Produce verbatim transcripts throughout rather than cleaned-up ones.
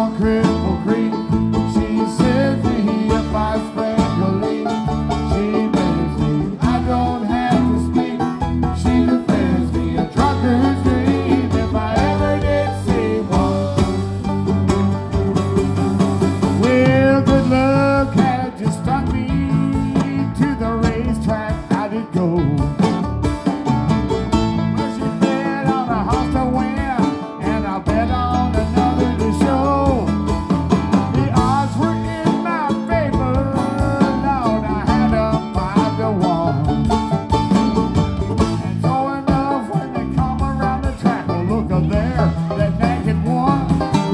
on Cripple Creek. She says me if I spread a leak. She bends me, I don't have to speak. She defends me, a trucker's dream, if I ever did see one. Well, good luck had just stuck me to the racetrack. I did go. Well, she bet on a horse to win, and I bet on another to show. The odds were in my favor, Lord, I had them five to one. And sure enough, when they come around the track, well, look up there, that naked one.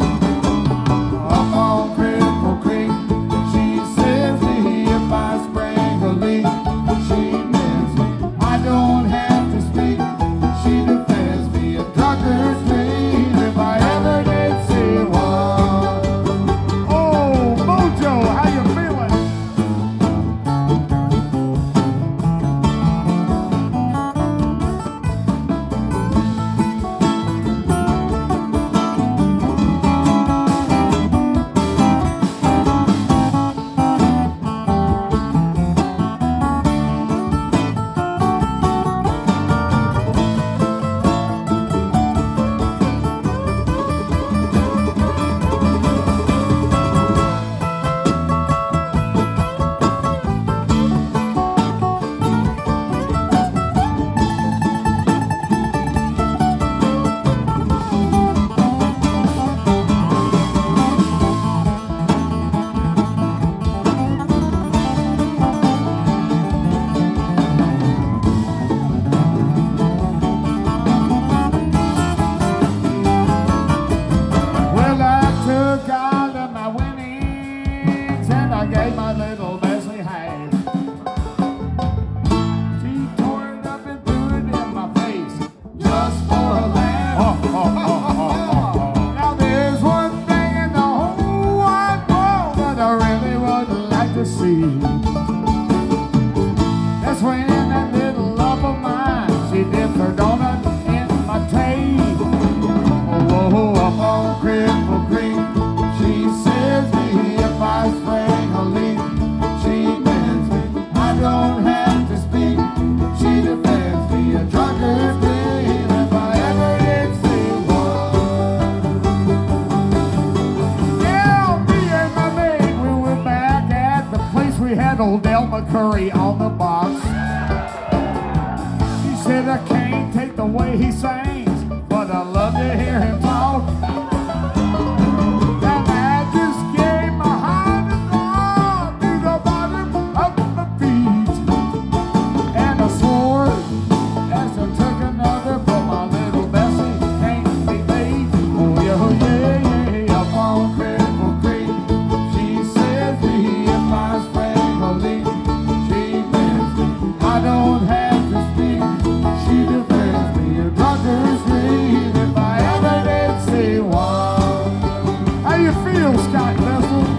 Up on Cripple Creek, she says me if I sprang a leak. She bends me, I don't have to speak. She defends me, a trucker's dream, if I ever did see one. Oh, Mojo, how you feeling? Well, I took all of my winnings and I gave my little Bessie half. She tore it up and threw it in my face just for a laugh. Now there's one thing in the whole wide world that I really would like to see. That's when that little love of mine, she dipped her donut in my tray. Oh, up on Cripple Creek, she says me if I sprang a leak. She bends me, I don't have to speak. She defends me, a trucker's dream, if I ever did see one. Yeah, me and my maid, we were back at the place we had old Del McCurry on the box. She said I can't take the way he sings, but I love to hear him talk. And I just gave my heart and love to the bottom of my feet. And I swore as I took another, but my little Bessie can't be beat. Oh yeah, yeah, yeah, up on Cripple Creek. She says me if I sprang a leak. She bends me, I don't have to speak. She defends me, a trucker's dream, if I ever did see one. How you feel, Scott Vessel?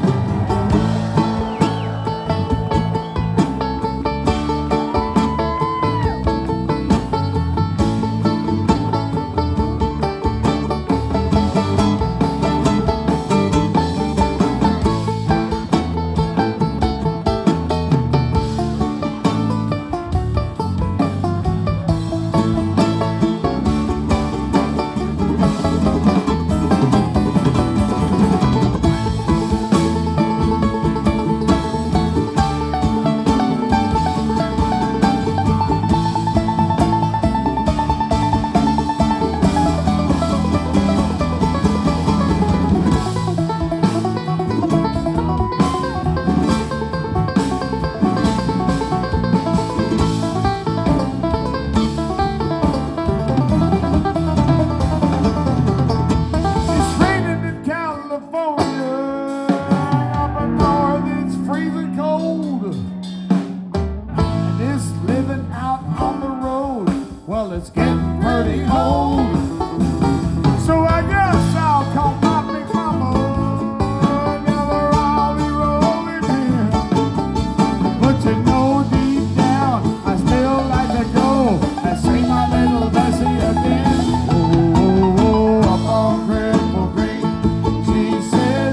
It's raining in California, up north it's freezing cold. And this living out on the road, well, it's getting pretty old. So I guess I'll call my big mama, tell her I'll be rolling in. But you know deep down, I still like to go and see my little Bessie again. Oh, oh, oh, up on Cripple Creek, she says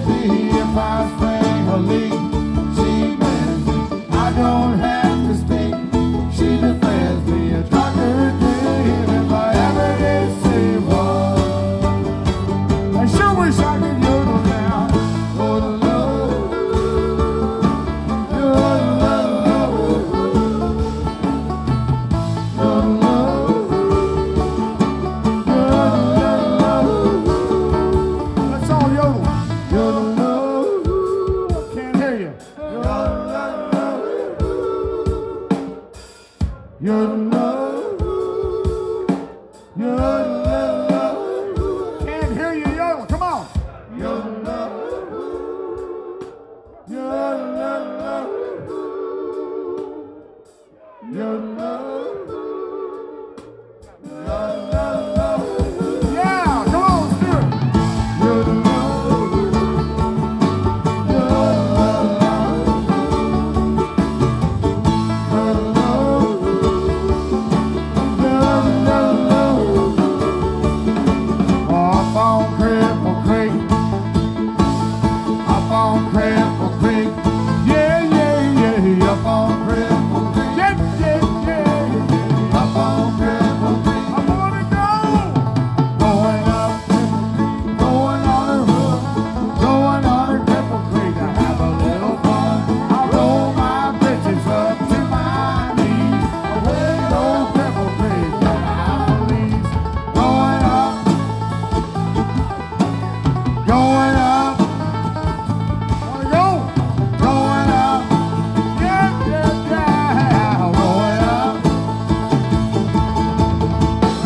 on Cripple Creek.